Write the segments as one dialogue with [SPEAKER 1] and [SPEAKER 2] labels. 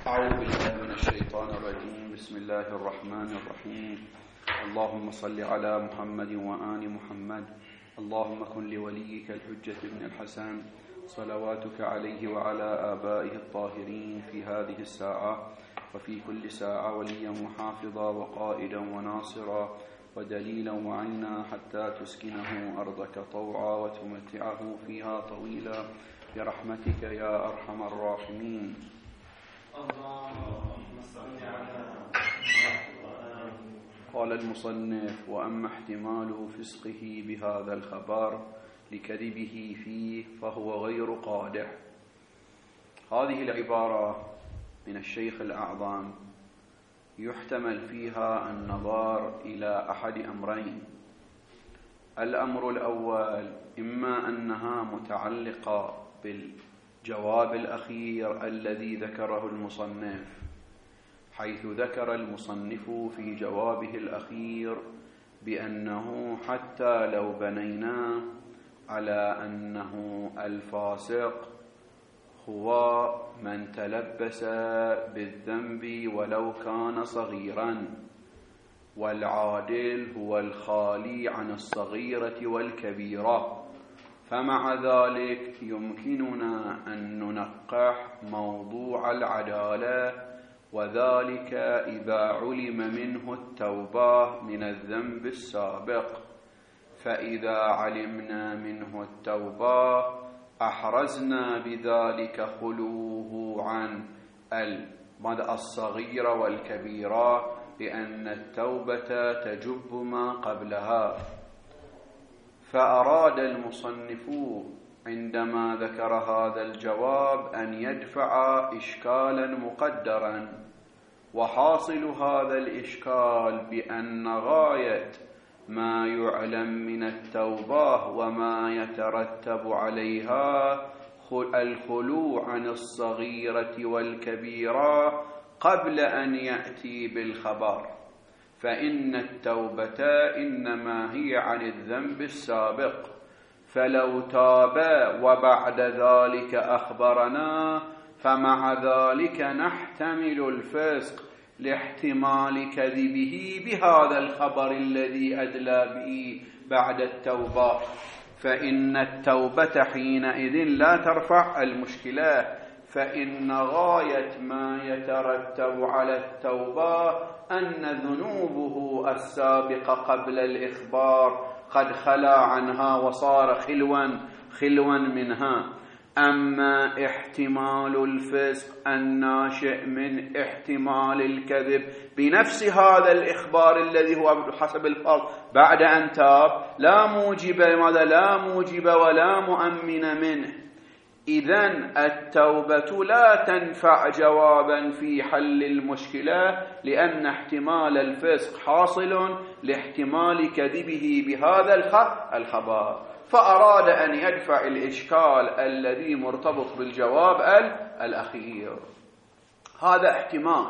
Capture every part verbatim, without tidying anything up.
[SPEAKER 1] أعوذ بالله من الشيطان الرجيم. بسم الله الرحمن الرحيم. اللهم صل على محمد وآل محمد. اللهم كن لوليك الحجة بن الحسن صلواتك عليه وعلى آبائه الطاهرين في هذه الساعة وفي كل ساعة وليا وحافظا وقائدا وناصرا ودليلا وعينا حتى تسكنه أرضك طوعا وتمتعه فيها طويلا برحمتك يا أرحم الراحمين. قال المصنف: وأما احتمال فسقه بهذا الخبر لكذبه فيه فهو غير قادح. هذه العبارة من الشيخ الأعظم يحتمل فيها النظر إلى أحد أمرين. الأمر الأول إما أنها متعلقة بالجواب الأخير الذي ذكره المصنف، حيث ذكر المصنف في جوابه الأخير بأنه حتى لو بنينا على أنه الفاسق هو من تلبس بالذنب ولو كان صغيرا، والعادل هو الخالي عن الصغيرة والكبيرة، فمع ذلك يمكننا أن ننقح موضوع العدالة، وذلك إذا علم منه التوبة من الذنب السابق. فإذا علمنا منه التوبة أحرزنا بذلك خلوه عن الصغيرة والكبيرة، لأن التوبة تجب ما قبلها. فأراد المصنف عندما ذكر هذا الجواب أن يدفع إشكالا مقدرا، وحاصل هذا الإشكال بأن غاية ما يعلم من التوبة وما يترتب عليها الخلو عن الصغيرة والكبيرة قبل أن يأتي بالخبر، فإن التوبة إنما هي عن الذنب السابق، فلو تاب وبعد ذلك أخبرنا فمع ذلك نحتمل الفسق لاحتمال كذبه بهذا الخبر الذي أدلى به بعد التوبة، فإن التوبة حينئذ لا ترفع المشكلة، فإن غاية ما يترتب على التوبة أن ذنوبه السابقة قبل الإخبار قد خلا عنها وصار خلوا خلوا منها. أما احتمال الفسق الناشئ من احتمال الكذب بنفس هذا الإخبار الذي هو حسب الفرض بعد أن تاب لا موجب ماذا لا موجب ولا مؤمن منه، إذن التوبة لا تنفع جوابا في حل المشكلة، لأن احتمال الفسق حاصل لاحتمال كذبه بهذا الخبر. فأراد أن يدفع الإشكال الذي مرتبط بالجواب الأخير. هذا احتمال.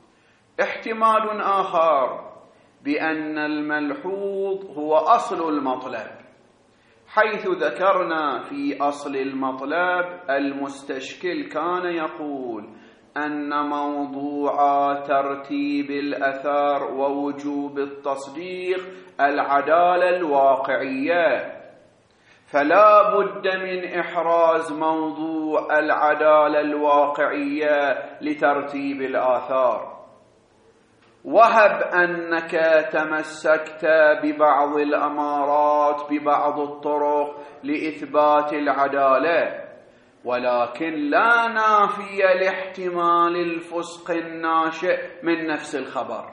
[SPEAKER 1] احتمال آخر بأن الملحوظ هو أصل المطلب، حيث ذكرنا في أصل المطلب المستشكل كان يقول أن موضوع ترتيب الأثر ووجوب التصديق العدالة الواقعية، فلا بد من إحراز موضوع العدالة الواقعية لترتيب الآثار. وهب أنك تمسكت ببعض الأمارات ببعض الطرق لإثبات العدالة، ولكن لا نافي لاحتمال الفسق الناشئ من نفس الخبر،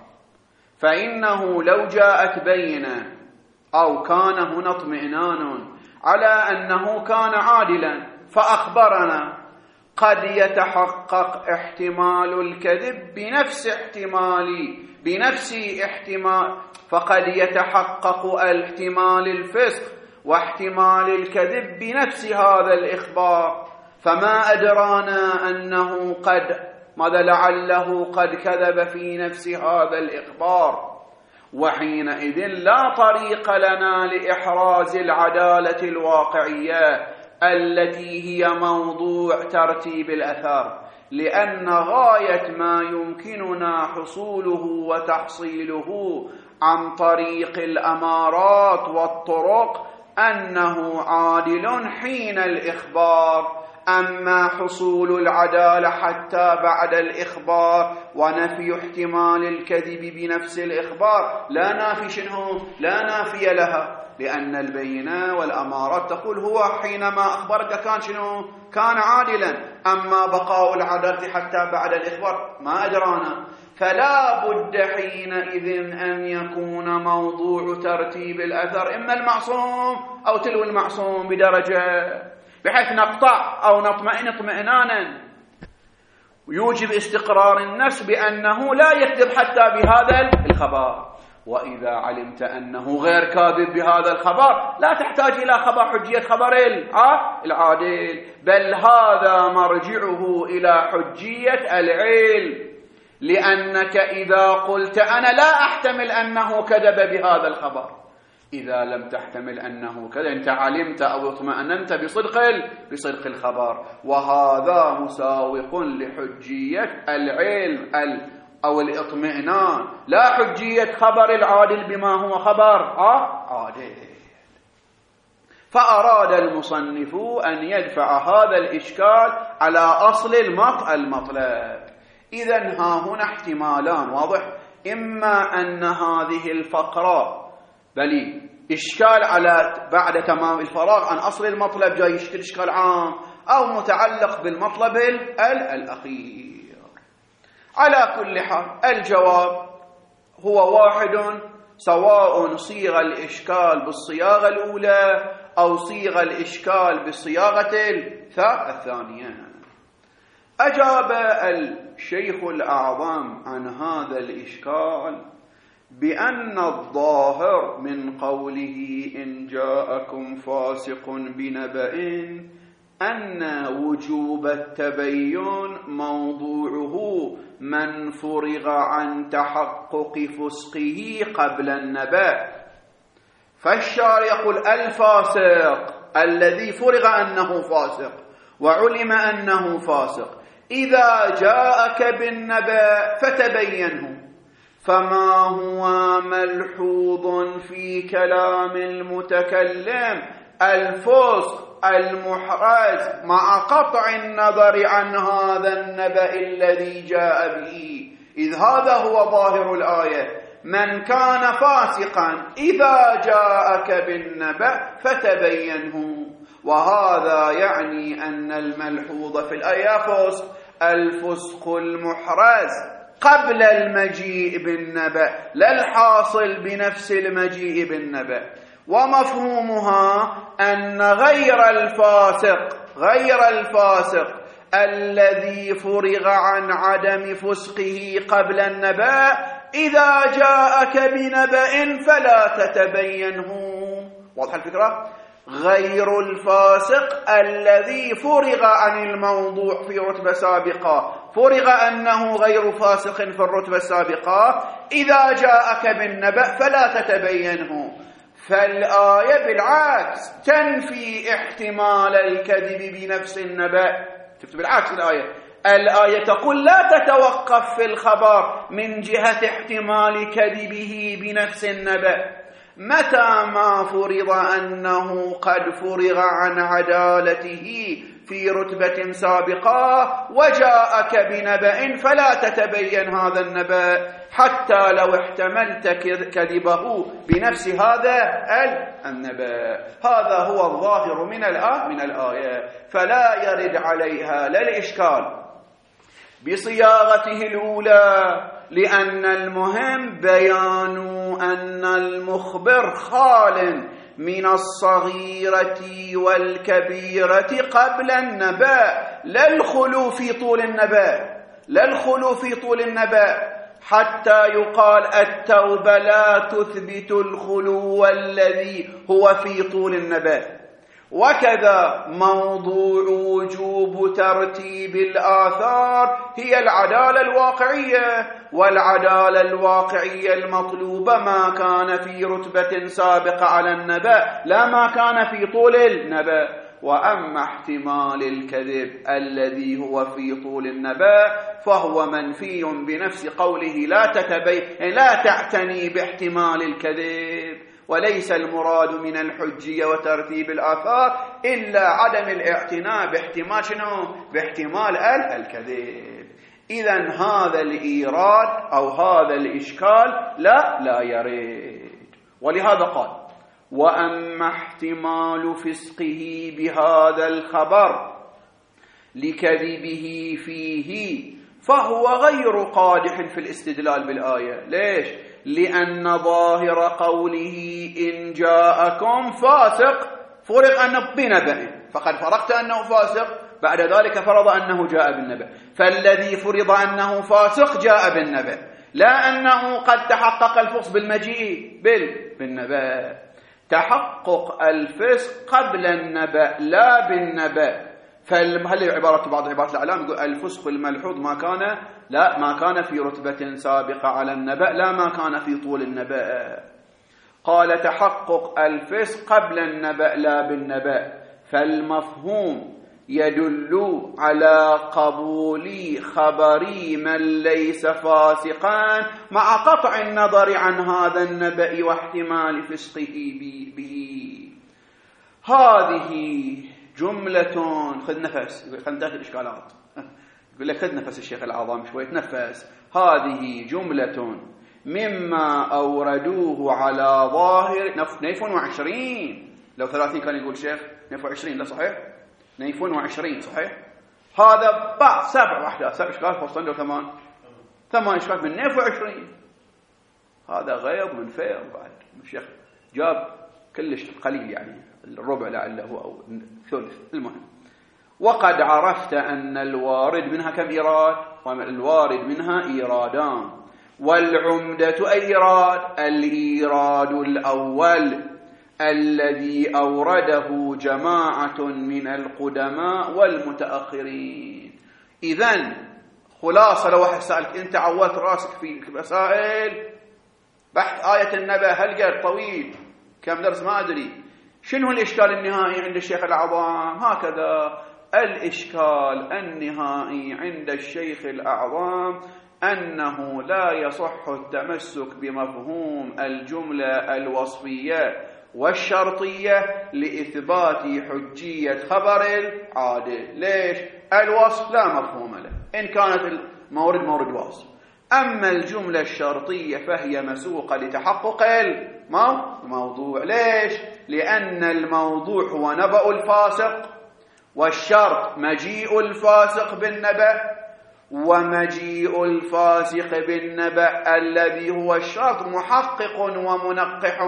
[SPEAKER 1] فإنه لو جاءت بينة أو كان هنا اطمئنان على أنه كان عادلا فأخبرنا، قد يتحقق احتمال الكذب بنفس احتمالي بنفس احتمال فقد يتحقق احتمال الفسق واحتمال الكذب بنفس هذا الإخبار، فما أدرانا أنه قد ماذا لعله قد كذب في نفس هذا الإخبار، وحينئذ لا طريق لنا لإحراز العدالة الواقعية التي هي موضوع ترتيب الأثر، لأن غاية ما يمكننا حصوله وتحصيله عن طريق الأمارات والطرق أنه عادل حين الإخبار. أما حصول العدالة حتى بعد الإخبار ونفي احتمال الكذب بنفس الإخبار لا نافي شنو؟ لا نافي لها، لأن البينة والأمارات تقول هو حينما أخبرك كان شنو؟ كان عادلا. أما بقاء العدالة حتى بعد الإخبار ما أدرانا. فلا بد حينئذ أن يكون موضوع ترتيب الأثر إما المعصوم أو تلو المعصوم بدرجة، بحيث نقطع أو نطمئن اطمئنانا ويوجب استقرار النفس بأنه لا يكذب حتى بهذا الخبر. وإذا علمت أنه غير كاذب بهذا الخبر لا تحتاج إلى خبر حجية خبر العادل، بل هذا مرجعه إلى حجية العلم. لأنك إذا قلت أنا لا أحتمل أنه كذب بهذا الخبر، إذا لم تحتمل أنه كذا أنت علمت أو اطمأننت بصدق بصدق الخبر، وهذا مساوق لحجية العلم أو الاطمئنان، لا حجية خبر العادل بما هو خبر عادل. فأراد المصنف أن يدفع هذا الإشكال على أصل المطلب. إذن ها هنا احتمالان واضح، إما أن هذه الفقرة بل إشكال على بعد تمام الفراغ عن أصل المطلب جاي يشكل إشكال عام، أو متعلق بالمطلب الأخير. على كل حال الجواب هو واحد، سواء صيغ الإشكال بالصياغة الأولى أو صيغ الإشكال بالصياغة الثانية. أجاب الشيخ الأعظم عن هذا الإشكال بأن الظاهر من قوله إن جاءكم فاسق بنبأ أن وجوب التبين موضوعه من فرغ عن تحقق فسقه قبل النبأ. فالشارع يقول الفاسق الذي فرغ أنه فاسق وعلم أنه فاسق إذا جاءك بالنبأ فتبينه. فما هو ملحوظ في كلام المتكلم الفسق المحرز مع قطع النظر عن هذا النبأ الذي جاء به، إذ هذا هو ظاهر الآية من كان فاسقا إذا جاءك بالنبأ فتبينه. وهذا يعني أن الملحوظ في الآية فسق الفسق المحرز قبل المجيء بالنبأ لا الحاصل بنفس المجيء بالنبأ. ومفهومها أن غير الفاسق غير الفاسق الذي فرغ عن عدم فسقه قبل النبأ إذا جاءك بنبأ فلا تتبينه. واضح الفكرة؟ غير الفاسق الذي فرغ عن الموضوع في رتبة سابقة، فرغ أنه غير فاسق في الرتبة السابقة، إذا جاءك بالنبأ فلا تتبينه. فالآية بالعكس تنفي احتمال الكذب بنفس النبأ. شفت بالعكس الآية الآية تقول لا تتوقف في الخبر من جهة احتمال كذبه بنفس النبأ متى ما فرض أنه قد فرغ عن عدالته في رتبة سابقة وجاءك بنبأ فلا تتبين هذا النبأ حتى لو احتملت كذبه بنفس هذا النبأ. هذا هو الظاهر من الآية من الآية، فلا يرد عليها لا الإشكال بصياغته الأولى، لأن المهم بيان أن المخبر خال من الصغيرة والكبيرة قبل النبأ، لا الخلو في طول النبأ لا الخلو في طول النبأ حتى يقال التوبة لا تثبت الخلو الذي هو في طول النبأ. وكذا موضوع وجوب ترتيب الآثار هي العدالة الواقعية، والعدالة الواقعية المطلوبة ما كان في رتبة سابقة على النبأ لا ما كان في طول النبأ. وأما احتمال الكذب الذي هو في طول النبأ فهو منفي بنفس قوله لا تتبين لا تعتني باحتمال الكذب، وليس المراد من الحجية وترتيب الآثار إلا عدم الاعتناء باحتمال شنو؟ باحتمال الكذب. إذن هذا الإيراد أو هذا الإشكال لا لا يريد. ولهذا قال وأما احتمال فسقه بهذا الخبر لكذبه فيه فهو غير قادح في الاستدلال بالآية. ليش؟ لأن ظاهر قوله إن جاءكم فاسق فرق أنه بنبأ، فقد فرقت أنه فاسق، بعد ذلك فرض أنه جاء بالنبأ، فالذي فرض أنه فاسق جاء بالنبأ، لا أنه قد تحقق الفسق بالمجيء بالنبأ. تحقق الفسق قبل النبأ لا بالنبأ. فهل عبارة بعض عبارات الأعلام يقول الفسق الملحوظ ما كان لا ما كان في رتبة سابقة على النبأ، لا ما كان في طول النبأ. قال تحقق الفسق قبل النبأ لا بالنبأ، فالمفهوم يدل على قبول خبر من ليس فاسقا مع قطع النظر عن هذا النبأ واحتمال فسقه به. هذه جملة خذ نفس، خذ ننتهي الإشكالات، يقول لك خذ نفس الشيخ العظام شوي تنفس. هذه جملة مما أوردوه على ظاهر اثنين وعشرين، لو ثلاثين كان يقول شيخ اثنين وعشرين، لا صحيح اثنين وعشرين صحيح. هذا بعض سبع وحدات سبع إشكال فصلا لو ثمان ثمان إشكال من اثنين وعشرين. هذا غيظ من فيض. بعد الشيخ جاب كلش قليل يعني الربع لعله أو ثلث. المهم وقد عرفت أن الوارد منها كم إيراد؟ الوارد منها إيرادان، والعمدة إيراد الإيراد الأول الذي أورده جماعة من القدماء والمتأخرين. إذن خلاصة لو واحد سألك أنت عودت راسك في مسائل بحث آية النبأ هل قال طويل كم درس ما أدري، شنو الإشكال النهائي عند الشيخ الأعظم؟ هكذا الإشكال النهائي عند الشيخ الأعظم أنه لا يصح التمسك بمفهوم الجملة الوصفية والشرطية لإثبات حجية خبر العادل. ليش؟ الوصف لا مفهوم له إن كانت المورد مورد وصف، أما الجملة الشرطية فهي مسوقة لتحقق الموضوع. ليش؟ لأن الموضوع هو نبأ الفاسق، والشرط مجيء الفاسق بالنبأ، ومجيء الفاسق بالنبأ الذي هو الشرط محقق ومنقح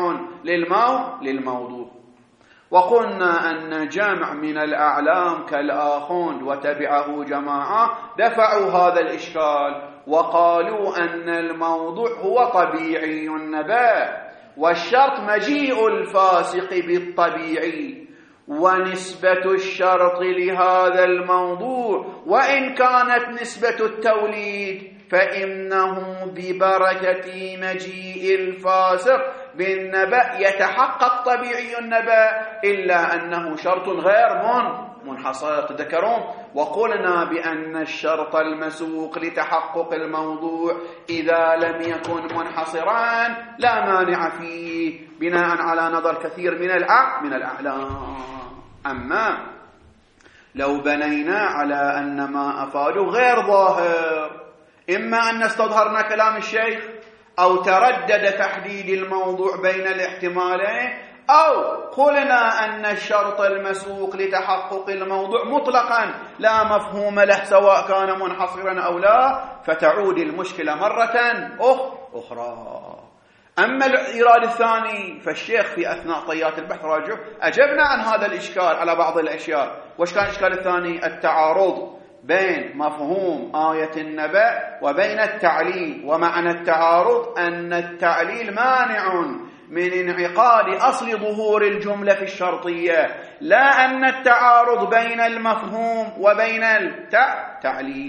[SPEAKER 1] للموضوع. وقلنا أن جمع من الأعلام كالآخوند وتبعه جماعة دفعوا هذا الإشكال وقالوا أن الموضوع هو طبيعي النبأ، والشرط مجيء الفاسق بالطبيعي، ونسبة الشرط لهذا الموضوع وإن كانت نسبة التوليد فإنه ببركة مجيء الفاسق بالنبأ يتحقق طبيعي النبأ، إلا أنه شرط غير منحصر. تذكرون وقلنا بأن الشرط المسوق لتحقق الموضوع إذا لم يكن منحصرا لا مانع فيه بناء على نظر كثير من من الأعلام. أما لو بنينا على أن ما أفاده غير ظاهر، إما أن استظهرنا كلام الشيخ أو تردد تحديد الموضوع بين الاحتمالين، أو قلنا أن الشرط المسوق لتحقق الموضوع مطلقا لا مفهوم له سواء كان منحصرا أو لا، فتعود المشكلة مرة أخرى. أما الإيراد الثاني فالشيخ في أثناء طيات البحث راجع أجبنا عن هذا الإشكال على بعض الأشياء. وش كان الإشكال الثاني؟ التعارض بين مفهوم آية النبأ وبين التعليل. ومعنى التعارض أن التعليل مانع من انعقاد أصل ظهور الجملة في الشرطية، لا أن التعارض بين المفهوم وبين التعليل،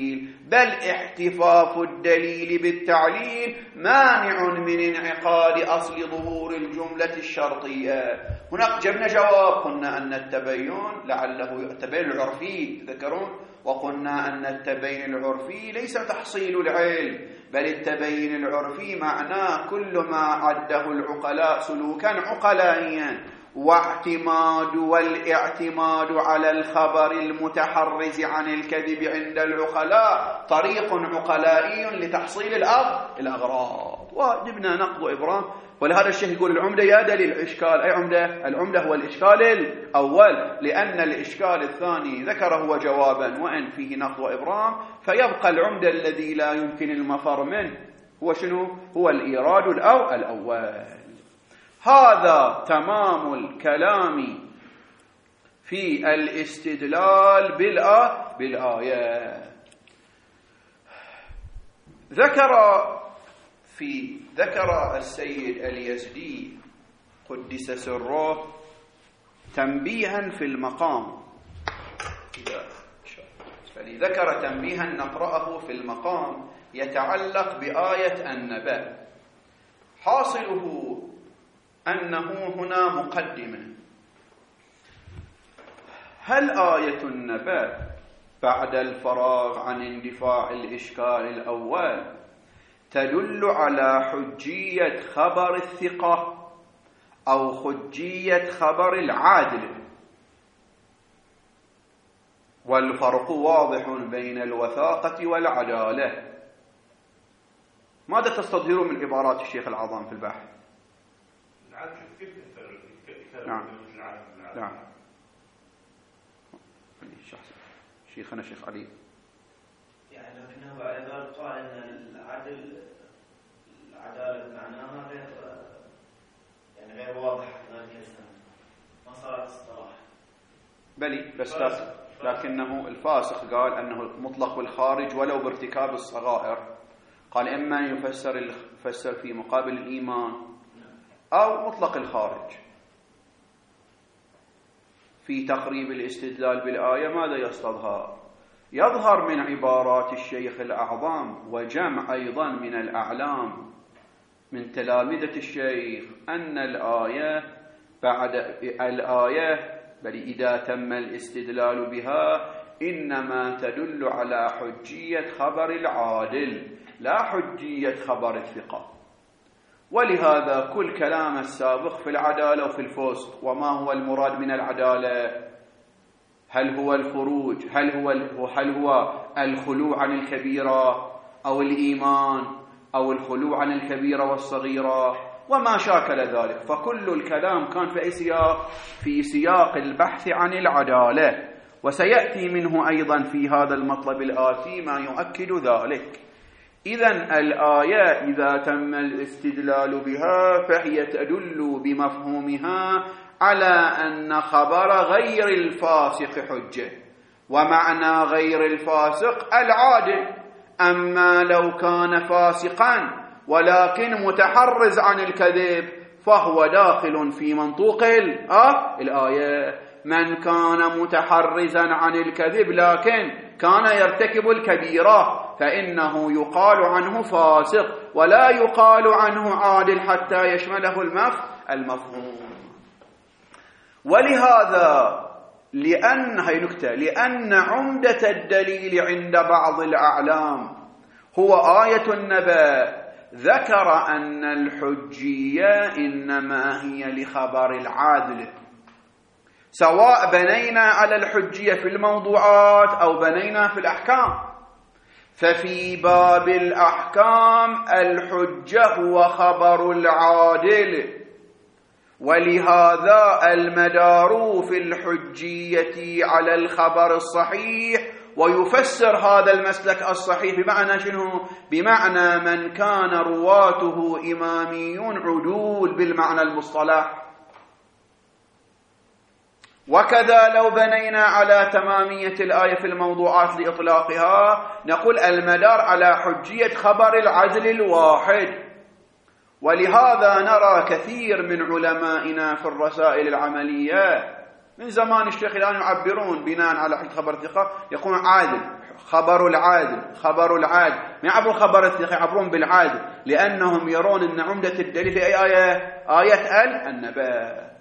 [SPEAKER 1] بل احتفاف الدليل بالتعليل مانع من انعقاد أصل ظهور الجملة الشرطية. هناك جبنا جواب، قلنا أن التبين لعله التبين العرفي ذكرون، وقلنا أن التبين العرفي ليس تحصيل العلم، بل التبين العرفي معناه كل ما عده العقلاء سلوكا عقلائيا، واعتماد والاعتماد على الخبر المتحرز عن الكذب عند العقلاء طريق عقلائي لتحصيل الأغراض. وجبنا نقض إبرام، ولهذا الشيخ يقول العمدة يا دليل الإشكال. أي عمدة؟ العمدة هو الإشكال الأول، لأن الإشكال الثاني ذكره هو جوابا وإن فيه نقض إبرام، فيبقى العمدة الذي لا يمكن المفر منه هو شنو؟ هو الإيراد الأو الأول. هذا تمام الكلام في الاستدلال بالآ بالآية. ذكر في ذكر السيد اليزدي قدس سره تنبيها في المقام، فلذكر تنبيها نقرأه في المقام يتعلق بآية النبأ. حاصله أنه هنا مقدمة. هل آية النبأ بعد الفراغ عن اندفاع الإشكال الأول تدل على حجية خبر الثقة أو حجية خبر العادل؟ والفرق واضح بين الوثاقة والعدالة. ماذا تستظهر من عبارات الشيخ العظام في البحث؟ نعم نعم شيخنا شيخ علي
[SPEAKER 2] يعني لكنه بعد ذلك قال ان العدل العداله معناها غير يعني غير واضح هذه السنه، ما صارت اصطلاح. بلي
[SPEAKER 1] بس فاسق. لكنه الفاسق قال انه مطلق الخارج ولو بارتكاب الصغائر، قال اما يفسر يفسر في مقابل الايمان أو مطلق الخارج. في تقريب الاستدلال بالآية ماذا يستظهر؟ يظهر من عبارات الشيخ الأعظم وجمع أيضا من الأعلام من تلامذة الشيخ أن الآية بعد الآية بل إذا تم الاستدلال بها إنما تدل على حجية خبر العادل لا حجية خبر الثقة. ولهذا كل كلام السابق في العدالة وفي الفسق. وما هو المراد من العدالة؟ هل هو الخروج؟ هل هو هل هو الخلو عن الكبيرة أو الإيمان أو الخلو عن الكبيرة والصغيرة وما شاكل ذلك؟ فكل الكلام كان في أي سياق؟ في سياق البحث عن العدالة، وسيأتي منه أيضا في هذا المطلب الآتي ما يؤكد ذلك. إذن الآية إذا تم الاستدلال بها فهي تدل بمفهومها على أن خبر غير الفاسق حجة، ومعنى غير الفاسق العادل. أما لو كان فاسقا ولكن متحرز عن الكذب فهو داخل في منطوق الآية. من كان متحرزا عن الكذب لكن كان يرتكب الكبيرة فإنه يقال عنه فاسق ولا يقال عنه عادل حتى يشمله المفهوم. ولهذا لأن هي نكتة لأن عمدة الدليل عند بعض الأعلام هو آية النبأ، ذكر أن الحجية إنما هي لخبر العادل، سواء بنينا على الحجية في الموضوعات أو بنينا في الأحكام. ففي باب الأحكام الحجة هو خبر العادل، ولهذا المدار في الحجية على الخبر الصحيح. ويفسر هذا المسلك الصحيح بمعنى شنو؟ بمعنى من كان رواته إماميون عدول بالمعنى المصطلح. وكذا لو بنينا على تمامية الآية في الموضوعات لإطلاقها نقول المدار على حجية خبر العدل الواحد. ولهذا نرى كثير من علمائنا في الرسائل العملية من زمان الشيخ الآن يعبرون بناء على خبر الثقة، يقولون عادل خبر العادل خبر العادل ما يعبرون خبر الثقة، يعبرون بالعادل، لأنهم يرون أن عمدة الدليل في أي آية؟ آية النبأ.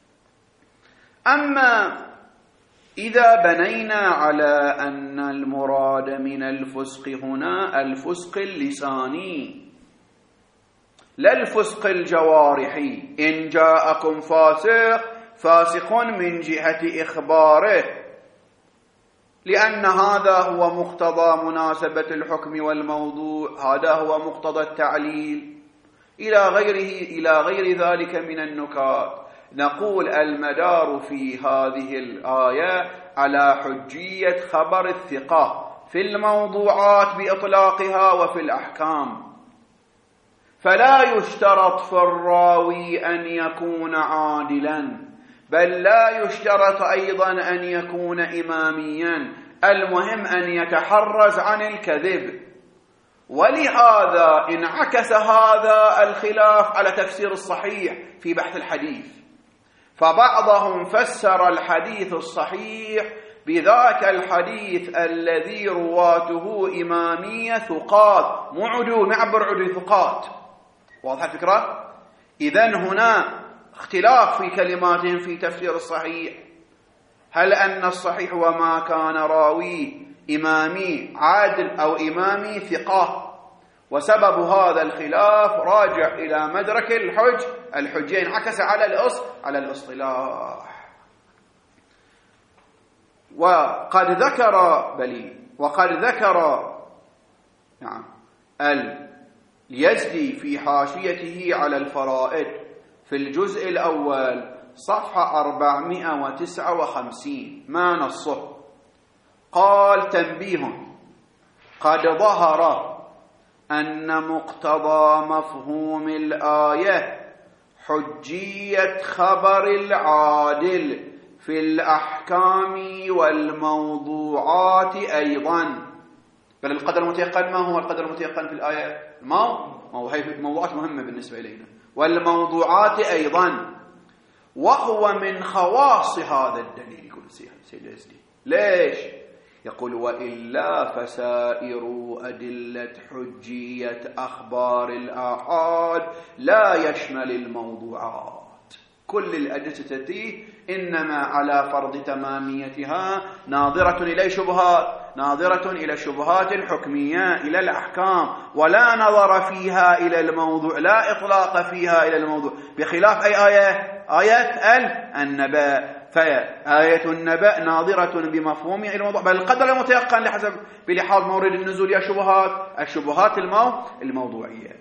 [SPEAKER 1] أما إذا بنينا على أن المراد من الفسق هنا الفسق اللساني لا الفسق الجوارحي، إن جاءكم فاسق فاسق من جهة إخباره، لأن هذا هو مقتضى مناسبة الحكم والموضوع، هذا هو مقتضى التعليل إلى غيره إلى غير ذلك من النكات. نقول المدار في هذه الآية على حجية خبر الثقة في الموضوعات بإطلاقها وفي الأحكام، فلا يشترط في الراوي أن يكون عادلا، بل لا يشترط أيضا أن يكون إماميا، المهم أن يتحرز عن الكذب. ولهذا انعكس هذا الخلاف على تفسير الصحيح في بحث الحديث، فبعضهم فسر الحديث الصحيح بذاك الحديث الذي رواته إمامية ثقات مو عدول، معبر عدول ثقات. واضح الفكرة؟ إذن هنا اختلاف في كلماتهم في تفسير الصحيح، هل أن الصحيح هو ما كان راوي إمامي عادل أو إمامي ثقة؟ وسبب هذا الخلاف راجع إلى مدرك الحج الحجين، عكس على الأصل على الاصطلاح. وقد ذكر بلي وقد ذكر نعم اليزدي في حاشيته على الفرائد في الجزء الأول صفحة أربعمائة وتسعة وخمسين ما نصه، قال: تنبيه، قد ظهر أن مقتضى مفهوم الآية حجية خبر العادل في الأحكام والموضوعات أيضا. بل القدر المتيقن ما هو القدر المتيقن في الآية؟ ما هو هي موضوعات مهمة بالنسبة إلينا، والموضوعات أيضا، وهو من خواص هذا الدليل. يقول سيد الأزدي ليش؟ يقول: وإلا فسائر أدلة حجية أخبار الآحاد لا يشمل الموضوعات. كل الأدلة تأتي إنما على فرض تماميتها ناظرة إلى شبهات ناظرة إلى الشبهات الحكمية إلى الأحكام، ولا نظر فيها إلى الموضوع، لا إطلاق فيها إلى الموضوع، بخلاف أي آية؟ آية النبأ. فآية النبأ ناظرة بمفهوم إلى الموضوع، بل القدر المتيقن لحسب بلحاظ مورد النزول يا شبهات الشبهات المو... الموضوعية.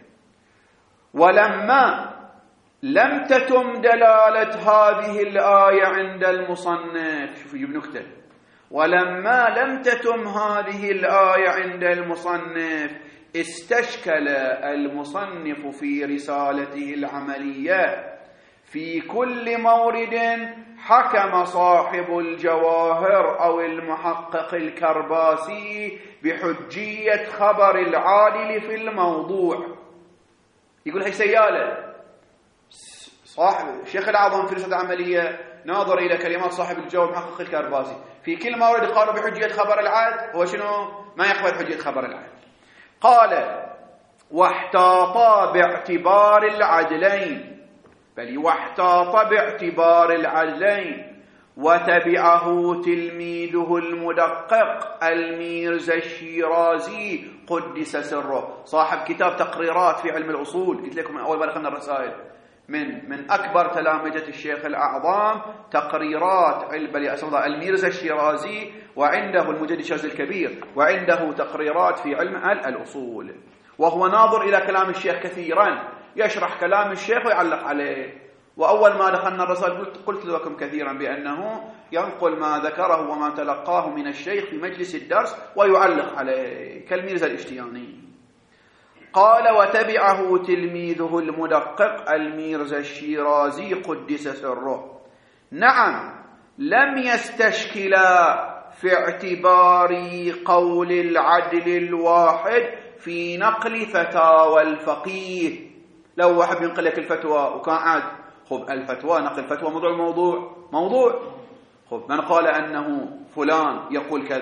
[SPEAKER 1] ولما لم تتم دلالة هذه الآية عند المصنف، شوف يجيب نكتة، ولما لم تتم هذه الآية عند المصنف استشكل المصنف في رسالته العملية في كل مورد حكم صاحب الجواهر أو المحقق الكرباسي بحجية خبر العادل في الموضوع. يقول هي سيالة صاحب الشيخ الأعظم في رسالة عملية ناظر إلى كلمات صاحب الجواب محقق الكرباسي في كل مورد قالوا بحجية خبر العادل، هو شنو؟ ما يقبل حجية خبر العادل. قال: واحتاطا باعتبار العدلين، بل واحتاط باعتبار العدلين، وتبعه تلميذه المدقق الميرزا الشيرازي قدس سره، صاحب كتاب تقريرات في علم الأصول. قلت لكم من أول ما دخلنا الرسائل من من أكبر تلامذة الشيخ الأعظم تقريرات علم الميرزا الشيرازي، وعنده المجدد الشاذلي الكبير، وعنده تقريرات في علم الأصول، وهو ناظر إلى كلام الشيخ كثيرا، يشرح كلام الشيخ ويعلق عليه. وأول ما دخلنا الرسائل قلت, قلت لكم كثيرا بأنه ينقل ما ذكره وما تلقاه من الشيخ في مجلس الدرس ويعلق عليه كالميرزا الاشتياني. قال: وتبعه تلميذه المدقق الميرزا الشيرازي قدس سره. نعم، لم يستشكلا في اعتبار قول العدل الواحد في نقل فتاوى الفقيه. لو واحد ينقل لك الفتوى وكان عاد خب الفتوى نقل فتوى موضوع الموضوع موضوع خب من قال أنه فلان يقول كذا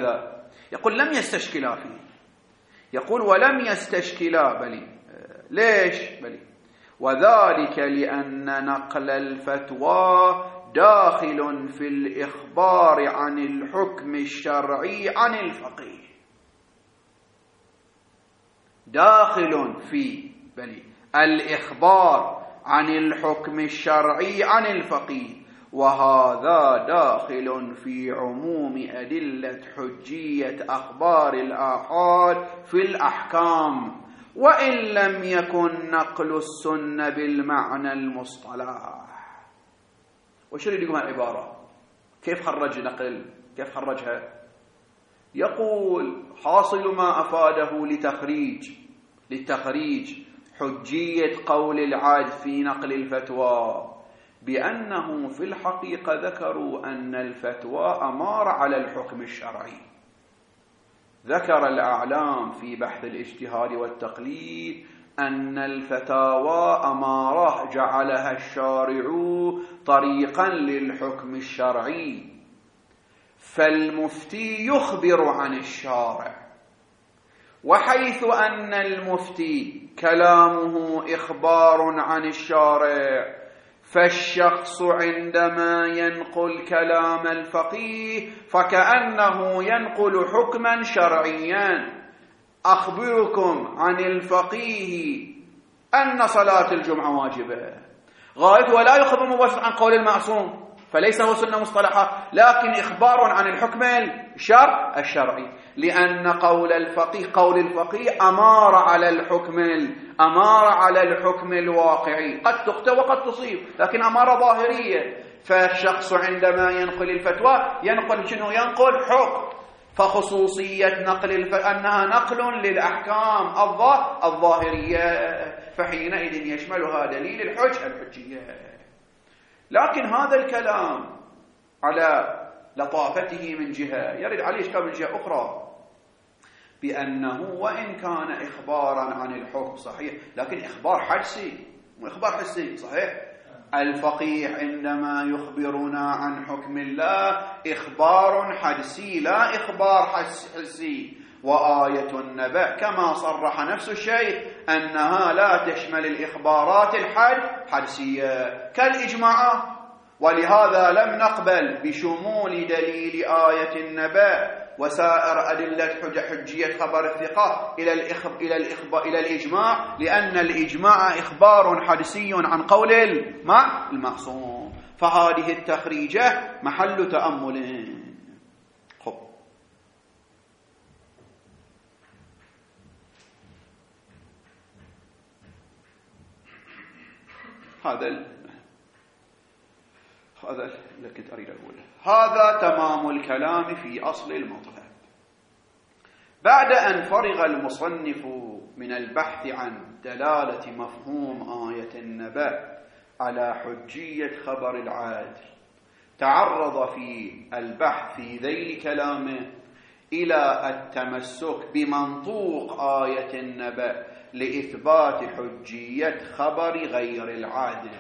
[SPEAKER 1] يقول لم يستشكلا فيه. يقول ولم يستشكلا بلي. ليش بلي؟ وذلك لأن نقل الفتوى داخل في الإخبار عن الحكم الشرعي عن الفقيه. داخل في بلي الإخبار عن الحكم الشرعي عن الفقيه، وهذا داخل في عموم أدلة حجية أخبار الآحاد في الأحكام، وإن لم يكن نقل السنة بالمعنى المصطلح. وش يريد يقول العبارة؟ كيف خرج نقل؟ كيف خرجها؟ يقول حاصل ما أفاده لتخريج للتخريج حجية قول العاد في نقل الفتوى بأنه في الحقيقة ذكروا أن الفتوى أمار على الحكم الشرعي. ذكر الأعلام في بحث الاجتهاد والتقليد أن الفتاوى أمارة جعلها الشارع طريقا للحكم الشرعي، فالمفتي يخبر عن الشارع، وحيث أن المفتي كلامه إخبار عن الشارع، فالشخص عندما ينقل كلام الفقيه فكأنه ينقل حكما شرعيا. أخبركم عن الفقيه أن صلاة الجمعة واجبة، غايته ولا يخبر مباشرة عن قول المعصوم، فليس هو سنة مصطلحة، لكن إخبار عن الحكم الشرع الشرعي، لأن قول الفقيه قول الفقيه أمار على الحكم أمار على الحكم الواقعي، قد تخطئ وقد تصيب، لكن أمارة ظاهرية. فالشخص عندما ينقل الفتوى ينقل شنو؟ ينقل حكم. فخصوصية نقل الف... أنها نقل للأحكام الظاهرية، فحينئذ يشملها دليل الحج الحجية. لكن هذا الكلام على لطافته من جهة يرد عليه إشكال من جهة أخرى، بأنه وإن كان إخبارا عن الحكم صحيح، لكن إخبار حدسي مو إخبار حسي. صحيح الفقيه عندما يخبرنا عن حكم الله إخبار حدسي لا إخبار حسي. وآية النبأ كما صرح نفس الشيء أنها لا تشمل الإخبارات الحد حدسية كالإجماع، ولهذا لم نقبل بشمول دليل آية النبأ وسائر أدلة حجية خبر الثقة إلى الإخب... إلى الإخب... إلى الإجماع، لأن الإجماع إخبار حدسي عن قول المع... المعصوم. فهذه التخريجة محل تأمل. خب هذا ال... هذا اللي كنت أريد أقوله. هذا تمام الكلام في أصل المطلب. بعد أن فرغ المصنف من البحث عن دلالة مفهوم آية النبأ على حجية خبر العادل، تعرض في البحث في ذيل كلامه إلى التمسك بمنطوق آية النبأ لإثبات حجية خبر غير العادل،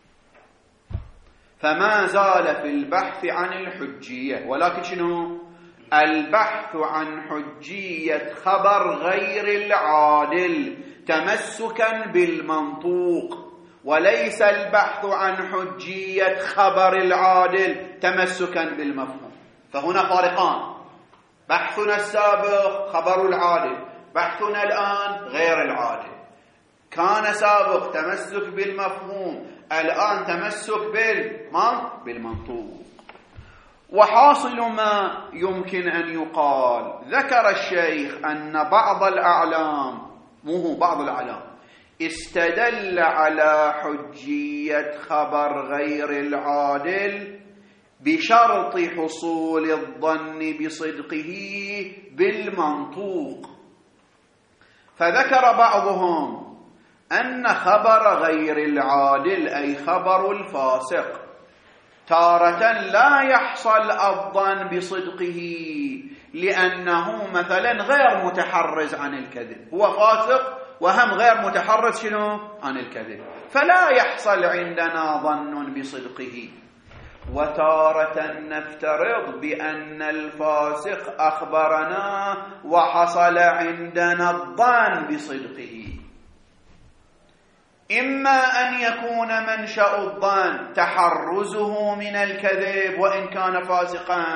[SPEAKER 1] فما زال في البحث عن الحجية، ولكن شنو؟ البحث عن حجية خبر غير العادل تمسكا بالمنطوق، وليس البحث عن حجية خبر العادل تمسكا بالمفهوم. فهنا فارقان، بحثنا السابق خبر العادل، بحثنا الآن غير العادل. كان سابق تمسك بالمفهوم، الآن تمسك بالمنطوق. وحاصل ما يمكن أن يقال، ذكر الشيخ أن بعض الأعلام مو هو بعض الأعلام استدل على حجية خبر غير العادل بشرط حصول الظن بصدقه بالمنطوق. فذكر بعضهم أن خبر غير العادل أي خبر الفاسق تارة لا يحصل الظن بصدقه، لأنه مثلا غير متحرز عن الكذب، هو فاسق وهم غير متحرز شنو؟ عن الكذب، فلا يحصل عندنا ظن بصدقه. وتارة نفترض بأن الفاسق أخبرنا وحصل عندنا الظن بصدقه. إما أن يكون منشأ الظن تحرزه من الكذب وإن كان فاسقا،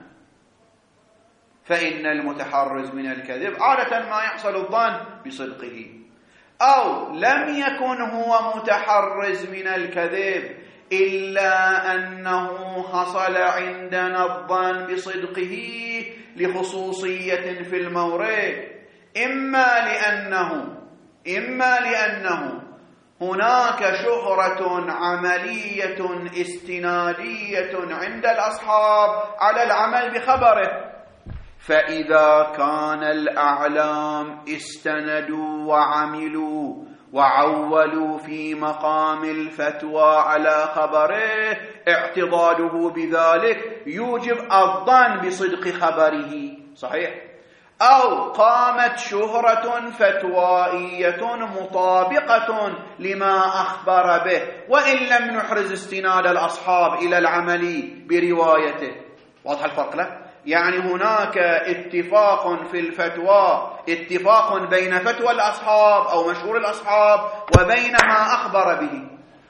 [SPEAKER 1] فإن المتحرز من الكذب عادة ما يحصل الظن بصدقه، أو لم يكن هو متحرز من الكذب إلا أنه حصل عندنا الظن بصدقه لخصوصية في المورد، إما لأنه إما لأنه هناك شهرة عملية استنادية عند الأصحاب على العمل بخبره، فإذا كان الأعلام استندوا وعملوا وعولوا في مقام الفتوى على خبره، اعتضاده بذلك يوجب الظن بصدق خبره، صحيح؟ أو قامت شهرة فتوائية مطابقة لما أخبر به وإن لم نحرز استناد الأصحاب إلى العمل بروايته. واضح الفرق له؟ يعني هناك اتفاق في الفتوى، اتفاق بين فتوى الأصحاب أو مشهور الأصحاب وبين ما أخبر به،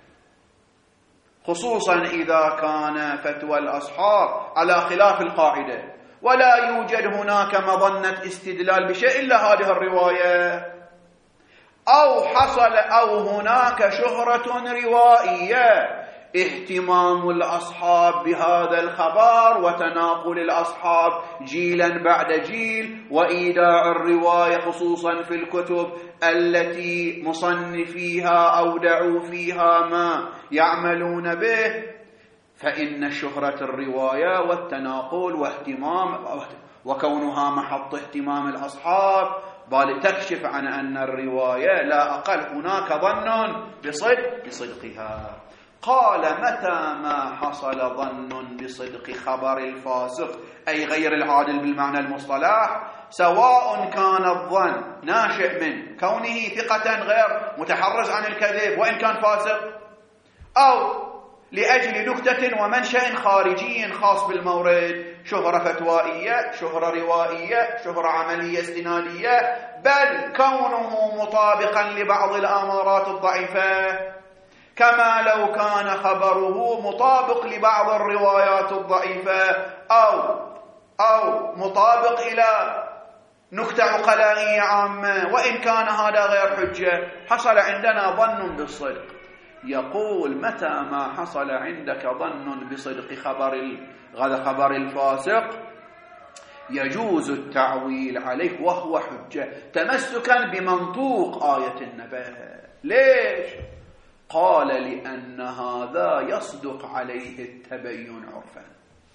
[SPEAKER 1] خصوصا إذا كان فتوى الأصحاب على خلاف القاعدة ولا يوجد هناك مظنة استدلال بشيء إلا هذه الرواية، أو حصل أو هناك شهرة روائية اهتمام الأصحاب بهذا الخبر وتناقل الأصحاب جيلا بعد جيل وإيداع الرواية، خصوصا في الكتب التي مصنفيها أودعوا فيها ما يعملون به، فإن شهرة الرواية والتناقل واهتمام وكونها محط اهتمام الأصحاب بل تكشف عن أن الرواية لا أقل هناك ظن بصدق بصدقها. قال متى ما حصل ظن بصدق خبر الفاسق أي غير العادل بالمعنى المصطلح، سواء كان الظن ناشئ من كونه ثقة غير متحرز عن الكذب وإن كان فاسق، أو لأجل نكتة ومنشأ خارجي خاص بالمورد، شهرة فتوائية، شهرة روائية، شهرة عملية استنادية، بل كونه مطابقا لبعض الآمارات الضعيفة، كما لو كان خبره مطابق لبعض الروايات الضعيفة أو أو مطابق إلى نكتة عقلائية عامة وإن كان هذا غير حجة، حصل عندنا ظن بالصدق. يقول متى ما حصل عندك ظن بصدق خبر غدا خبر الفاسق يجوز التعويل عليه وهو حجة تمسكا بمنطوق آية النبأ. ليش؟ قال لأن هذا يصدق عليه التبين عرفا.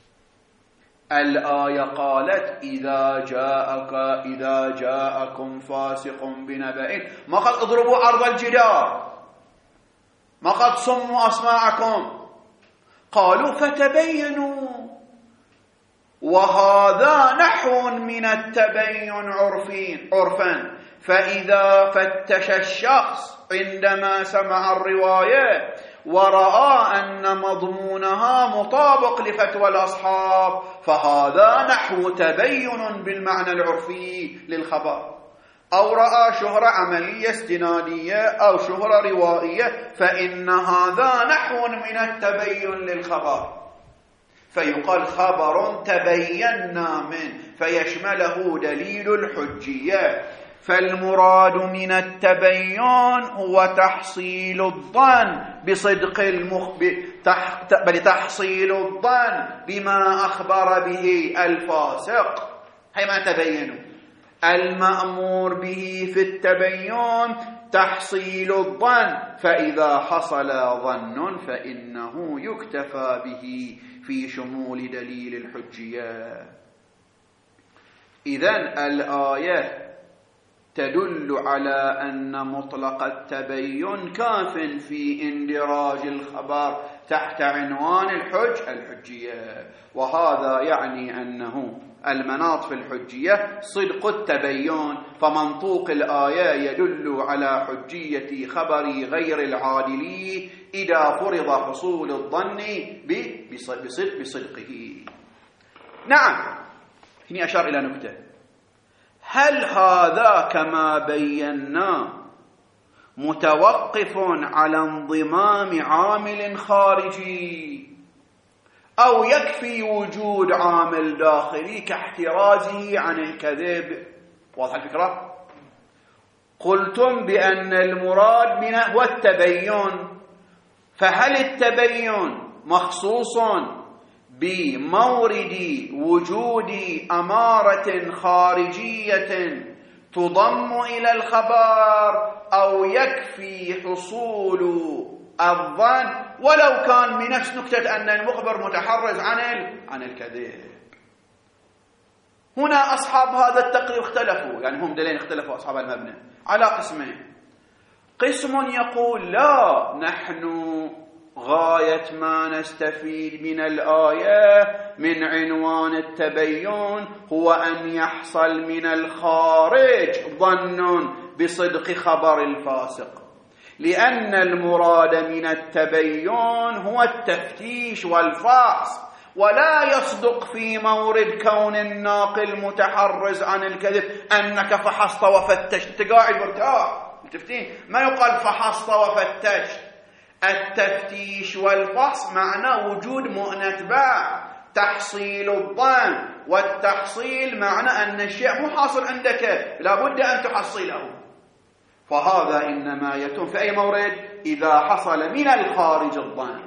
[SPEAKER 1] الآية قالت إذا جاءك إذا جاءكم فاسق بنبأ، ما قد اضربوا عرض الجدار، ما قد صموا أسماعكم، قالوا فتبينوا، وهذا نحو من التبين عرفين عرفا. فإذا فتش الشخص عندما سمع الرواية ورأى أن مضمونها مطابق لفتوى الأصحاب فهذا نحو تبين بالمعنى العرفي للخبر، أو رأى شهرة عملية استنادية أو شهرة روائية فإن هذا نحو من التبين للخبر، فيقال خبر تبينا منه فيشمله دليل الحجية. فالمراد من التبين هو تحصيل الظن بصدق المخ تح... بل تحصيل الظن بما أخبر به الفاسق، هي ما تبينوا. المأمور به في التبين تحصيل الظن، فإذا حصل ظن فإنه يكتفى به في شمول دليل الحجية. إذن الآية تدل على أن مطلق التبين كاف في اندراج الخبر تحت عنوان الحج الحجية، وهذا يعني أنه المناط في الحجية صدق التبين، فمنطوق الآية يدل على حجية خبر غير العادل إذا فرض حصول الظن بصدق بصدقه. نعم، هنا أشار إلى نكتة: هل هذا كما بينا متوقف على انضمام عامل خارجي، أو يكفي وجود عامل داخلي كاحترازه عن الكذب؟ واضح الفكرة؟ قلتم بأن المراد من هو التبين، فهل التبين مخصوص بمورد وجود أمارة خارجية تضم إلى الخبر، أو يكفي حصول الظن ولو كان بنفس نكتة أن المخبر متحرز عن عن الكذب؟ هنا أصحاب هذا التقرير اختلفوا، يعني هم دلين اختلفوا أصحاب المبنى على قسمين. قسم يقول لا، نحن غاية ما نستفيد من الآية من عنوان التبين هو أن يحصل من الخارج ظن بصدق خبر الفاسق، لأن المراد من التبين هو التفتيش والفحص، ولا يصدق في مورد كون الناقل متحرز عن الكذب أنك فحصت وفتشت تقاعد مرتاح متفتين، ما يقال فحصت وفتشت. التفتيش والفحص معنى وجود مؤنة باع، تحصيل الظن، والتحصيل معنى أن الشيء مو حاصل عندك لابد أن تحصله، فهذا إنما يتم في أي مورد؟ إذا حصل من الخارج الظن.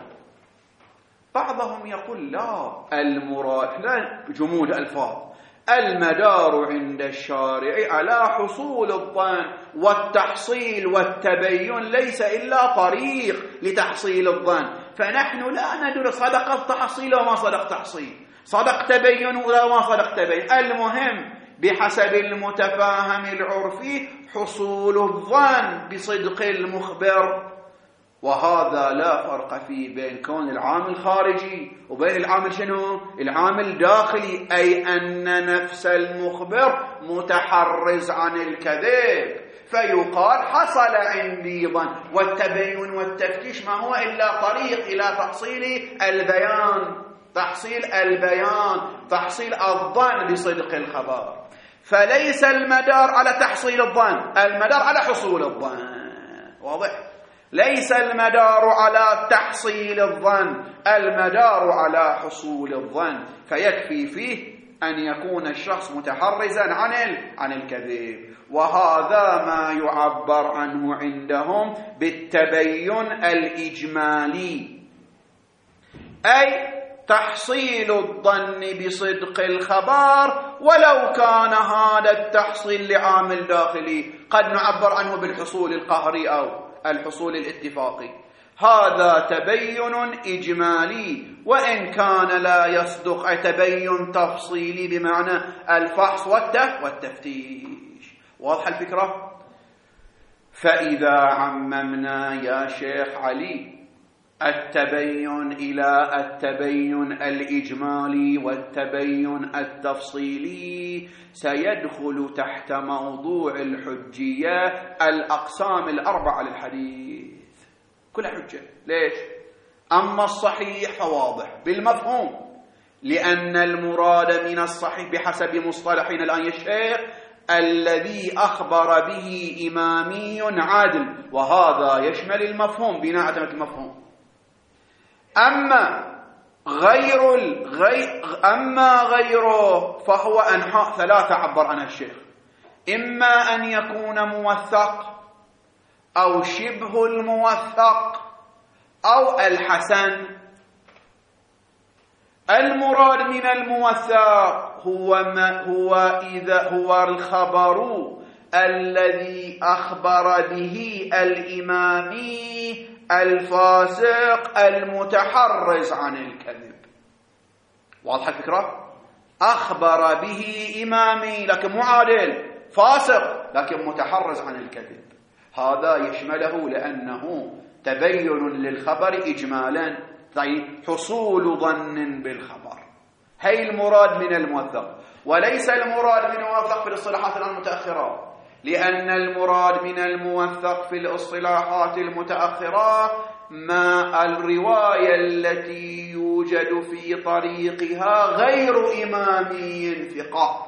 [SPEAKER 1] بعضهم يقول لا، المراد لا، جمود ألفاظ، المدار عند الشارع على حصول الظن، والتحصيل والتبين ليس إلا طريق لتحصيل الظن، فنحن لا ندري صدق تحصيل وما صدق تحصيل، صدق تبين ولا ما صدق تبين، المهم بحسب المتفاهم العرفي حصول الظن بصدق المخبر. وهذا لا فرق فيه بين كون العامل خارجي وبين العامل شنو؟ العامل داخلي، أي أن نفس المخبر متحرز عن الكذب، فيقال حصل عندي ظن، والتبين والتفتيش ما هو إلا طريق إلى تحصيل البيان، تحصيل البيان، تحصيل الظن بصدق الخبر. فليس المدار على تحصيل الظن، المدار على حصول الظن. واضح؟ ليس المدار على تحصيل الظن، المدار على حصول الظن، فيكفي فيه أن يكون الشخص متحرزا عن عن الكذب. وهذا ما يعبر عنه عندهم بالتبين الإجمالي، أي تحصيل الظن بصدق الخبر ولو كان هذا التحصيل لعامل داخلي، قد نعبر عنه بالحصول القهري أو الحصول الاتفاقي. هذا تبين إجمالي، وإن كان لا يصدق أي تبين تفصيلي بمعنى الفحص والتفتيش. واضح الفكرة؟ فإذا عممنا يا شيخ علي التبين إلى التبين الإجمالي والتبين التفصيلي، سيدخل تحت موضوع الحجية الأقسام الأربعة للحديث، كلها حجة. ليش؟ أما الصحيح فواضح بالمفهوم، لأن المراد من الصحيح بحسب مصطلحنا الآن يا شيخ الذي أخبر به إمامي عادل، وهذا يشمل المفهوم بناء على المفهوم. أما غير الغير أما غيره فهو أنحاء ثلاثة عبر عنها الشيخ: إما أن يكون موثق، أو شبه الموثق، أو الحسن. المراد من الموثق هو ما هو إذا هو الخبر الذي أخبر به الإمامي الفاسق المتحرز عن الكذب. واضح الفكرة؟ أخبر به إمامي لكن مو عادل، فاسق، لكن متحرز عن الكذب. هذا يشمله لأنه تبين للخبر إجمالا، طيب حصول ظن بالخبر، هي المراد من الموثق، وليس المراد من الموثق في الاصطلاحات المتأخرة، لأن المراد من الموثق في الاصطلاحات المتأخرة ما الرواية التي يوجد في طريقها غير إمامي ثقة،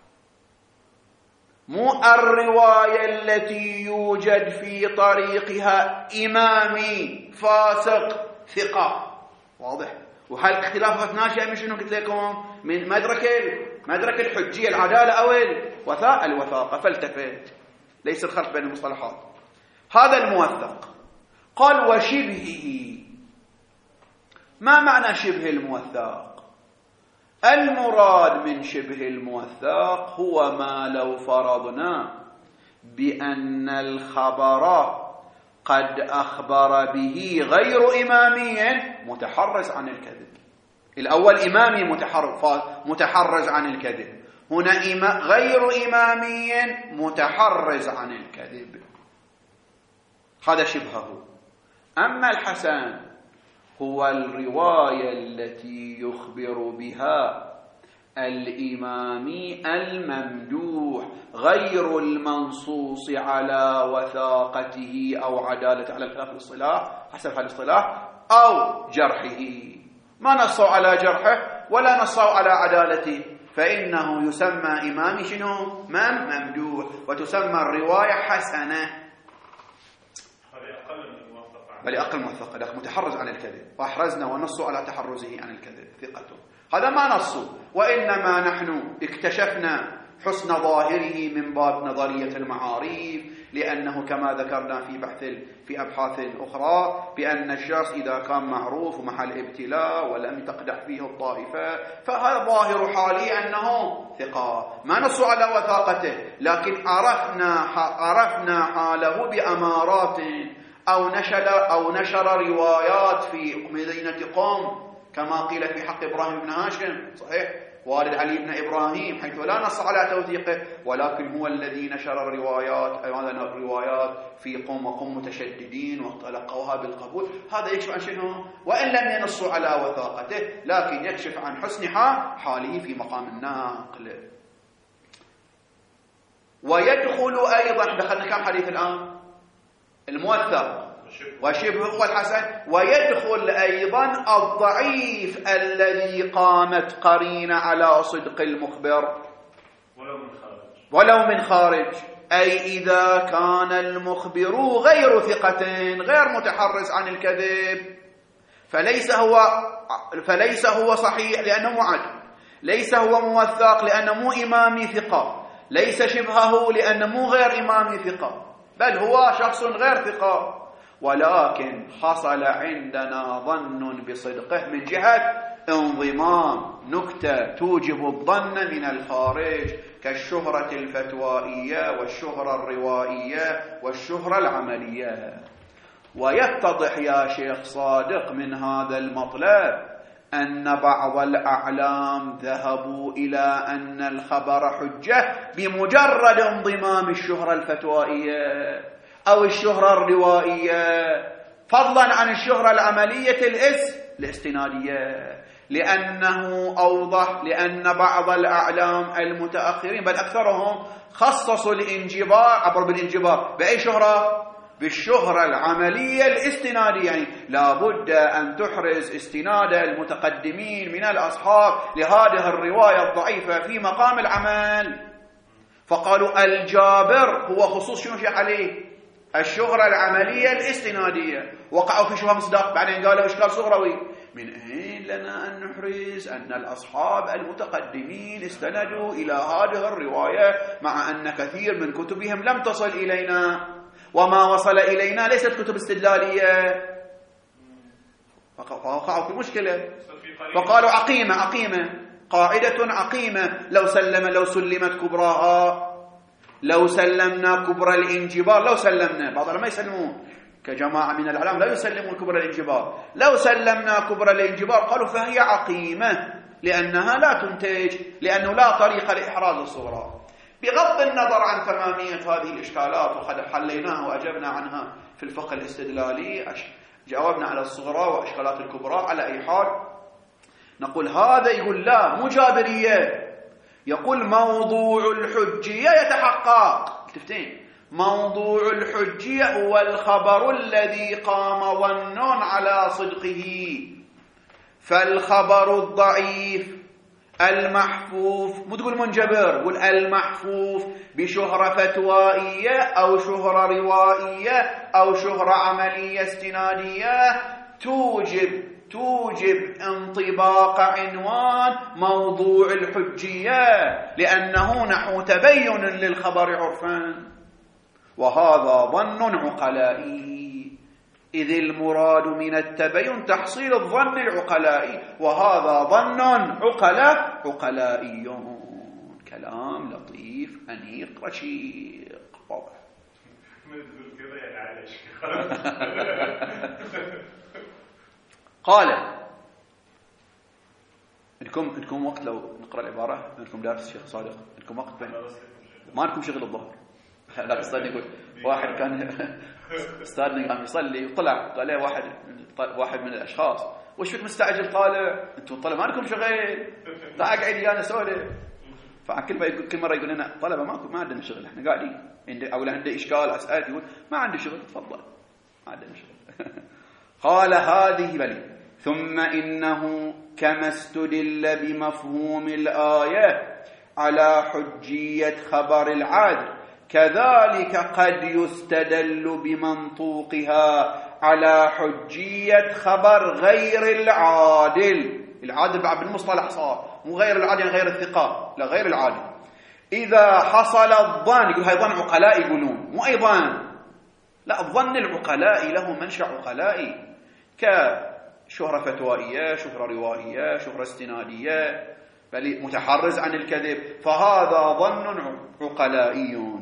[SPEAKER 1] مو الرواية التي يوجد في طريقها إمامي فاسق ثقة. واضح؟ وهالاختلافات ناشئة من شنو قلت لكم؟ من مدرك مدرك الحجية، العدالة أو الوثاقة الوثاقة. فالتفت، ليس الخلط بين المصطلحات. هذا الموثق. قال وشبهه. ما معنى شبه الموثق؟ المراد من شبه الموثق هو ما لو فرضنا بأن الخبر قد أخبر به غير إمامي متحرز عن الكذب. الأول إمامي متحرز عن الكذب، هنا غير إمامي متحرز عن الكذب، هذا شبهه. أما الحسن هو الرواية التي يخبر بها الإمامي الممدوح غير المنصوص على وثاقته أو عدالة، على الخلاف الاصطلاح حسب هذا الاصطلاح، أو جرحه. ما نصوا على جرحه ولا نصوا على عدالته، فإنه يسمى إمامي شنو؟ من ممدوح، وتسمى الرواية حسنة. بل أقل موثقة، لكن متحرز عن الكذب، وأحرزنا ونصوا على تحرزه عن الكذب ثقته. هذا ما نصوا، وإنما نحن اكتشفنا حسن ظاهره من باب نظرية المعاريف، لأنه كما ذكرنا في بحث في أبحاث أخرى بأن الشخص إذا كان معروف ومحل ابتلاء ولم تقدح فيه الطائفة فهذا ظاهر حاله أنه ثقة. ما نصوا على وثاقته، لكن عرفنا عرفنا حاله بأمارات، أو نشر أو نشر روايات في مدينة قوم كما قيل في حق إبراهيم بن هاشم، صحيح، والد علي بن إبراهيم، حيث لا نص على توثيقه، ولكن هو الذي نشر الروايات، أيضا الروايات في قوم وقوم متشددين وتلقوها بالقبول. هذا يكشف عن شنو؟ وإن لم ينصوا على وثاقته، لكن يكشف عن حسن حاله في مقام النقل. ويدخل أيضا، دخلنا كم حديث الآن؟ الموثق وشبهه والحسن. ويدخل أيضا الضعيف الذي قامت قرينة على صدق المخبر
[SPEAKER 3] ولو من خارج
[SPEAKER 1] ولو من خارج أي إذا كان المخبر غير ثقة غير متحرز عن الكذب، فليس هو فليس هو صحيح لأنه معد، ليس هو موثق لأنه مو إمامي ثقة، ليس شبهه لأنه مو غير إمامي ثقة، بل هو شخص غير ثقة، ولكن حصل عندنا ظن بصدقه من جهة انضمام نكتة توجب الظن من الخارج، كالشهرة الفتوائية والشهرة الروائية والشهرة العملية. ويتضح يا شيخ صادق من هذا المطلب أن بعض الأعلام ذهبوا إلى أن الخبر حجة بمجرد انضمام الشهرة الفتوائية أو الشهرة الروائية، فضلا عن الشهرة العملية الاس الاستنادية، لأنه أوضح لأن بعض الأعلام المتأخرين بل أكثرهم خصصوا الانجبار عبر بالانجبار بأي شهرة؟ بالشهرة العملية الاستنادية، يعني لابد أن تحرز استناد المتقدمين من الأصحاب لهذه الرواية الضعيفة في مقام العمل. فقالوا الجابر هو خصوص شنو شيء عليه؟ الشهرة العملية الاستنادية، وقعوا في شبهة مصداق، بعدين قالوا إشكال صغروي. من أين لنا أن نحرز أن الأصحاب المتقدمين استندوا إلى هذه الرواية مع أن كثير من كتبهم لم تصل إلينا، وما وصل إلينا ليست كتب استدلالية، فوقعوا في مشكلة. فقالوا عقيمة عقيمة قاعدة عقيمة، لو سلم لو سلمت كبراها، لو سلمنا كبرى الانجبار، لو سلمنا، بعض ما يسلمون كجماعة من العلام لا يسلمون كبرى الانجبار، لو سلمنا كبرى الانجبار قالوا فهي عقيمة لأنها لا تنتج، لأنه لا طريقة لإحراز الصغرى. بغض النظر عن تمامية هذه الإشكالات، وقد حليناها وأجبنا عنها في الفقه الاستدلالي، جاوبنا على الصغرى وإشكالات الكبرى. على أي حال نقول هذا يقول لا مو جابرية، يقول موضوع الحجية يتحقق. تفتين موضوع الحجية هو الخبر الذي قام ظن على صدقه، فالخبر الضعيف المحفوف، مو تقول منجبر، قول المحفوف بشهرة فتوائية أو شهرة روائية أو شهرة عملية استنادية توجب توجب انطباق عنوان موضوع الحجية، لأنه نحو تبين للخبر عرفا، وهذا ظن عقلائي، إذ المراد من التبين تحصيل الظن العقلائي، وهذا ظن عقلاء عقلائي. كلام لطيف أنيق رشيق واضح. قال انكم انكم وقت لو نقرا العباره، انكم دارس الشيخ صادق، انكم وقت بين ما لكم شغل الظهر. لا تصدق يقول واحد كان استاذنا قام يصلي وطلع، قال له واحد واحد من الاشخاص وش فيك مستعجل طالع؟ انتم طلبه ما لكم شغل، تعال قاعد انا سولف. فكل ما كل مره يقول لنا طلبه ماكو ما عندنا شغل، احنا قاعدين عندي او عنده اشكال اسال يقول ما عندي شغل، تفضل ما عندنا شغل. قال هذه بلي ثم إنه كما استدل بمفهوم الآية على حجية خبر العادل، كذلك قد يستدل بمنطوقها على حجية خبر غير العادل. العادل بعد بالمصطلح صار مو غير العادل غير الثقة، لا غير العادل. إذا حصل الظن، يقول هاي ظن عقلاء يقولون، مو أي ظن، لا الظن العقلاء له منشأ عقلائي، كشهرة فتوائية، شهرة روائية، شهرة استنادية، بل متحرز عن الكذب، فهذا ظن عقلائي.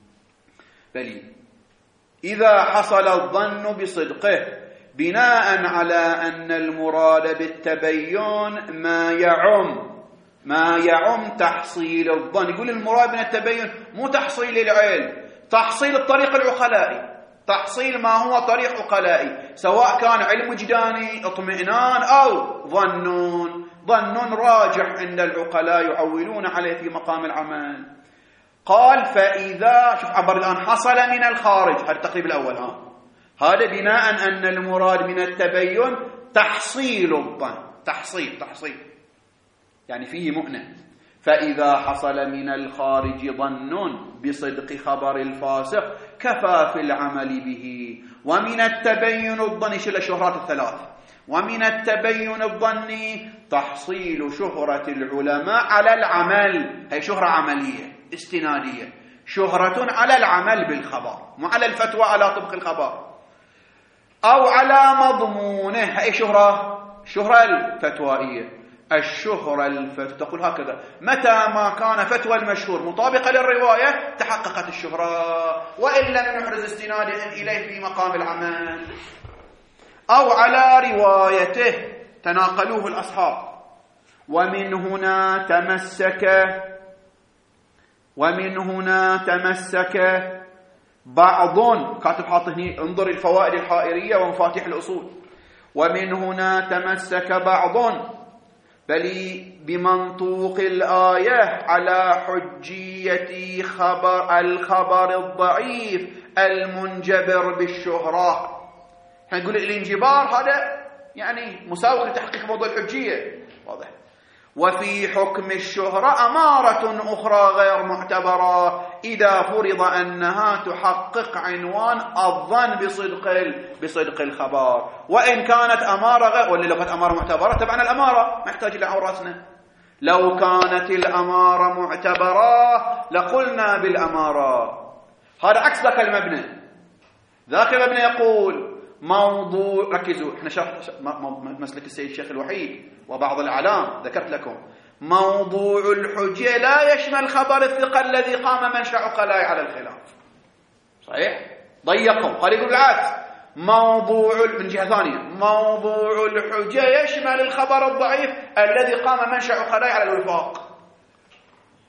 [SPEAKER 1] بل إذا حصل الظن بصدقه بناء على أن المراد بالتبين ما يعم ما يعم تحصيل الظن. يقول المراد من التبين مو تحصيل العلم، تحصيل الطريق العقلائي، تحصيل ما هو طريق عقلائي، سواء كان علم وجداني اطمئنان أو ظنون ظن راجح عند العقلاء يعولون عليه في مقام العمل. قال فإذا شوف عبر الآن حصل من الخارج، هذا التقريب الأول، ها هذا بناء أن المراد من التبين تحصيل الظن، تحصيل تحصيل يعني فيه مؤنة. فإذا حصل من الخارج ظن بصدق خبر الفاسق كفى في العمل به. ومن التبين الظني شل الشهرات الثلاث، ومن التبين الظني تحصيل شهرة العلماء على العمل، هي شهرة عملية استنادية، شهرة على العمل بالخبر، مو على الفتوى على طبق الخبر، أو على مضمونه، هي شهرة شهرة الفتوائية. الشهرة الفتوى تقول هكذا: متى ما كان فتوى المشهور مطابقة للرواية تحققت الشهرة، وإن لم نحرز استنادا إليه في مقام العمل، أو على روايته تناقلوه الأصحاب. ومن هنا تمسك ومن هنا تمسك بعض، كاتب حاط هنا انظر الفوائد الحائرية ومفاتيح الأصول. ومن هنا تمسك بعض بل بمنطوق الآية على حجية خبر الخبر الضعيف المنجبر بالشهرة. احنا نقول الانجبار هذا يعني مساوي لتحقيق موضوع الحجية، واضح. وفي حكم الشهرة أمارة أخرى غير معتبرة إذا فرض أنها تحقق عنوان الظن بصدق بصدق الخبر، وإن كانت أمارة غير، ولا لو كانت أمارة معتبرة تبعنا الأمارة محتاج إلى عوراتنا. لو كانت الأمارة معتبرة لقلنا بالأمارة. هذا عكس ذاك المبنى. ذاك المبنى يقول موضوع، ركزوا احنا شرح مسلك السيد الشيخ الوحيد وبعض الأعلام ذكرت لكم، موضوع الحجة لا يشمل خبر الثقة الذي قام منشأ عقلاء على الخلاف. صحيح؟ ضيقوا، قال يقول العكس، موضوع من جهة ثانية موضوع الحجة يشمل الخبر الضعيف الذي قام منشأ عقلاء على الوفاق.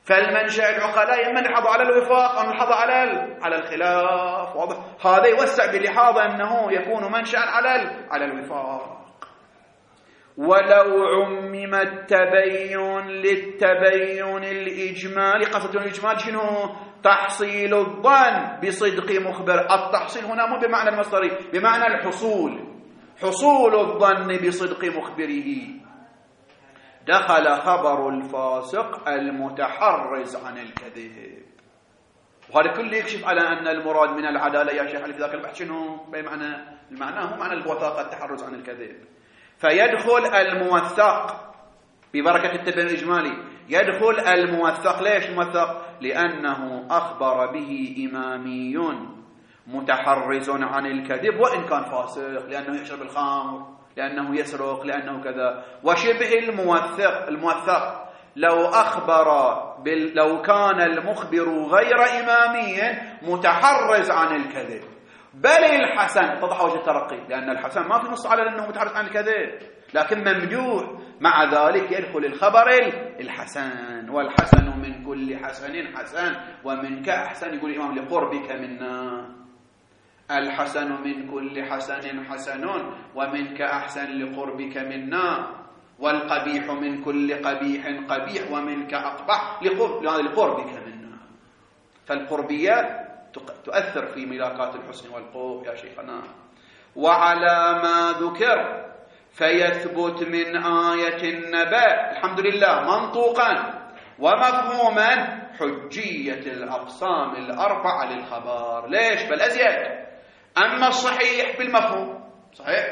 [SPEAKER 1] فالمنشأ العقلاء إما نلحظ على الوفاق أو نلحظ على على الخلاف. واضح؟ هذا يوسع بلحاظ أنه يكون منشأ على على الوفاق. ولو عمم التبين للتبين الإجمالي، قصة الإجمال شنو؟ تحصيل الظن بصدق مخبر. التحصيل هنا مو بمعنى المصدري، بمعنى الحصول، حصول الظن بصدق مخبره. دخل خبر الفاسق المتحرز عن الكذب. وهذا كله يكشف على أن المراد من العدالة يا شيخ علي في ذاك البحث شنو؟ بمعنى المعنى هو معنى الوثاقة، التحرز عن الكذب. فيدخل الموثق ببركة التبين الإجمالي، يدخل الموثق. ليش الموثق؟ لأنه أخبر به إمامي متحرز عن الكذب وإن كان فاسق، لأنه يشرب الخمر، لأنه يسرق، لأنه كذا. وشبه الموثق، الموثق لو أخبر بال... لو كان المخبر غير إمامي متحرز عن الكذب. بل الحسن، اتضح وجه الترقي، لأن الحسن ما في نص على أنه متحرز عن الكذب، لكن ممدوح. مع ذلك يدخل الخبر الحسن. والحسن من كل حسن حسن ومنك أحسن، يقول الإمام لقربك منا. الحسن من كل حسن حسن ومنك أحسن لقربك منا. والقبيح من كل قبيح قبيح ومنك أقبح لقربك منا. فالقربيات تؤثر في ملاكات الحسن والقبح يا شيخنا. وعلى ما ذكر فيثبت من آية النبأ الحمد لله منطوقا ومفهوما حجية الأقسام الأربعة للخبر. ليش؟ بل أزيد. أما الصحيح بالمفهوم صحيح،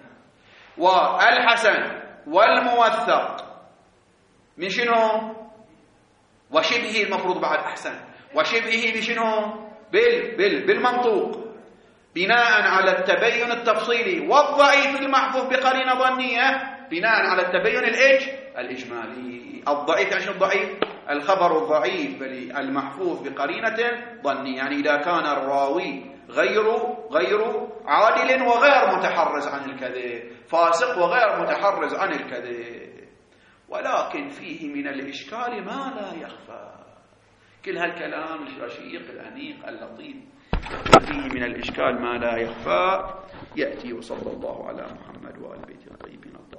[SPEAKER 1] والحسن والموثق من شنو؟ وشبهه المفروض بعد أحسن، وشبهه بشنو؟ بال بال بالمنطوق، بناء على التبين التفصيلي. والضعيف المحفوظ بقرينة ظنية بناء على التبين الإج الإجمالي. الضعيف عشان الضعيف الخبر الضعيف بل المحفوظ بقرينة ظنية، يعني إذا كان الراوي غير غير عادل وغير متحرز عن الكذب، فاسق وغير متحرز عن الكذب. ولكن فيه من الإشكال ما لا يخفى. كل هالكلام الرشيق الأنيق اللطيف فيه من الإشكال ما لا يخفى. يأتي وصلى الله على محمد وآل بيته الطيبين.